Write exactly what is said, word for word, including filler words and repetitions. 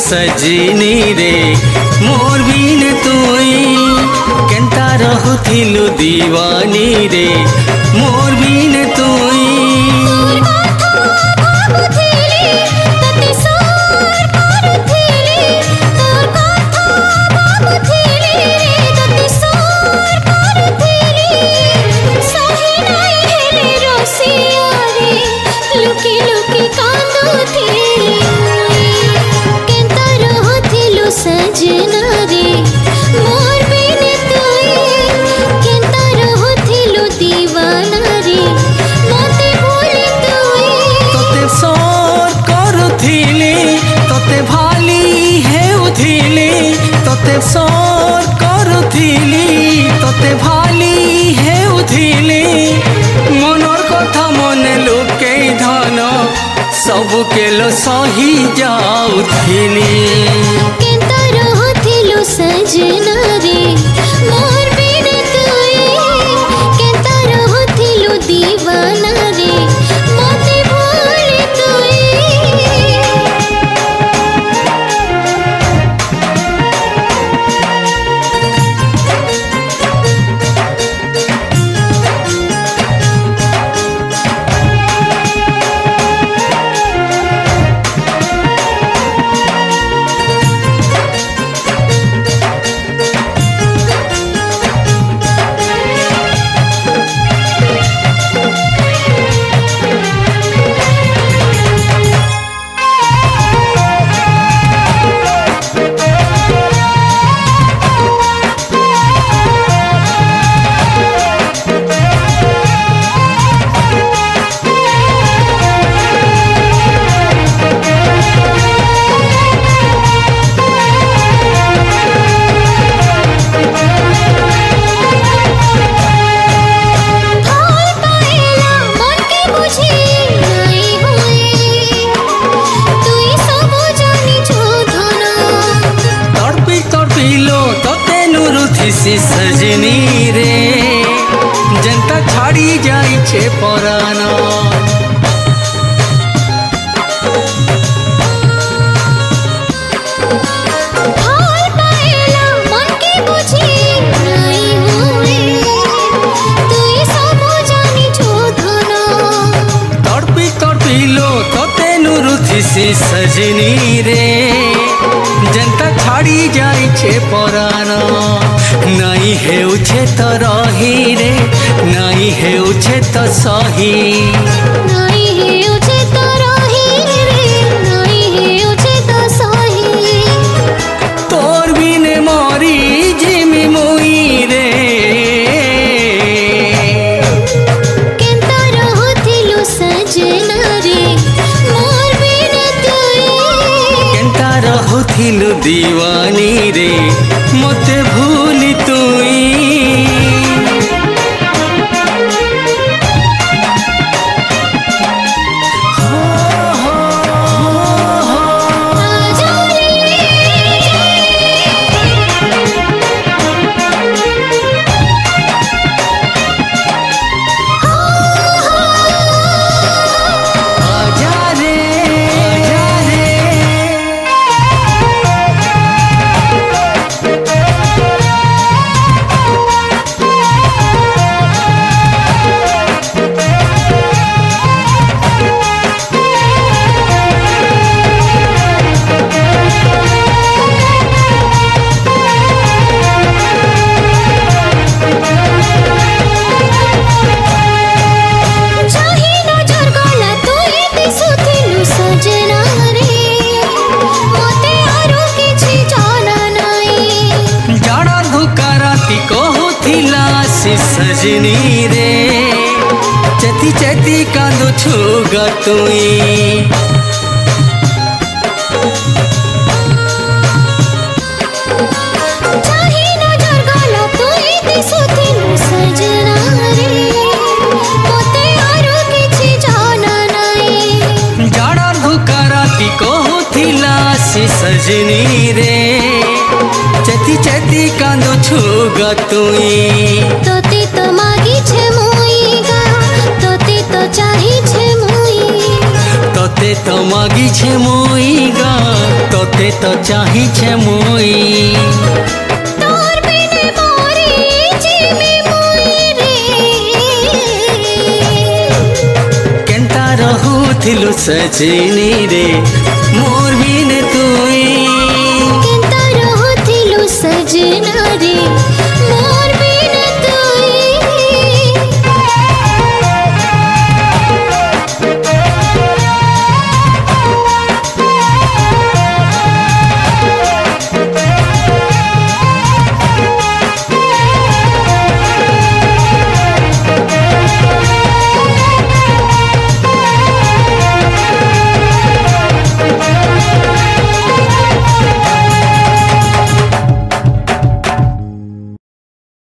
सजनी रे मोर बिन तुई केंता रहुथिलु दीवानी रे मोर बिन तुई सोर करुथिली तोते भाली हेउथिली मनर कथा मने लुके धन सबु केलो सही जाउथिली केंता रहुथिलु सजना रे मोर बिन तुई केंता रहुथिलु दीवाना रे मते भूली तुई सजनी रे जनता छाड़ी जाई छे पराना भाल पाएला मन के बुझी नहीं होए तुई सब जानी छो धना तड़पी तड़पी लो तोते नुरुथिसी सजनी रे जनता छाड़ी जाई छे पराना नहीं हेउछे तो रही रे नहीं हेउछे तो सही नहीं हेउछे तो रही रे नहीं हेउछे तो सही तोर बिने मरी जिमि मुई रे केंता रहुथिलु सजना रे मोर बिन तुई केंता रहुथिलु दीवानी रे मते भूली तुई सजनी रे चेती चेती कांदु छुगा तुई जाड़ार धुका राती कहूथिला से सजनी रे चेती चेती कांदु छुगा तुई तोते तो मागी छे मुई गा तोते तो चाही छे मुई तोते तो मागी छे मुई गा तोते तो चाही छे मुई तोर बिन मोरी जीवी मुई रे केनता रहूथिलु सजनी रे मोर बिन तुई।